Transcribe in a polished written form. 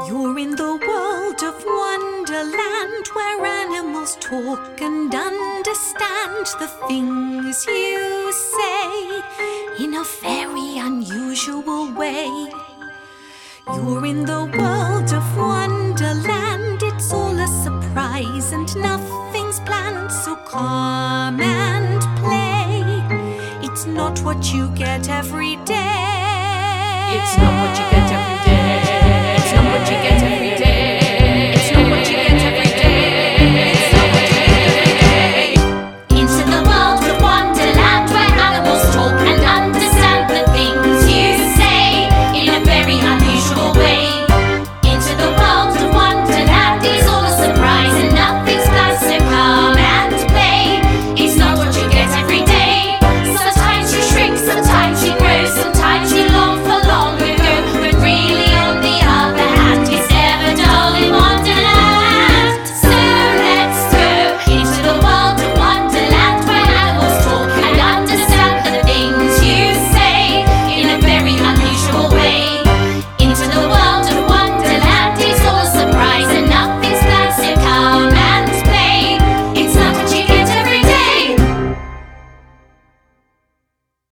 You're in the world of Wonderland, where animals talk and understand the things you say in a very unusual way. You're in the world of Wonderland, it's all a surprise and nothing's planned, so come and play. It's not what you get every day. It's not what you get every day. It's not what you get every day.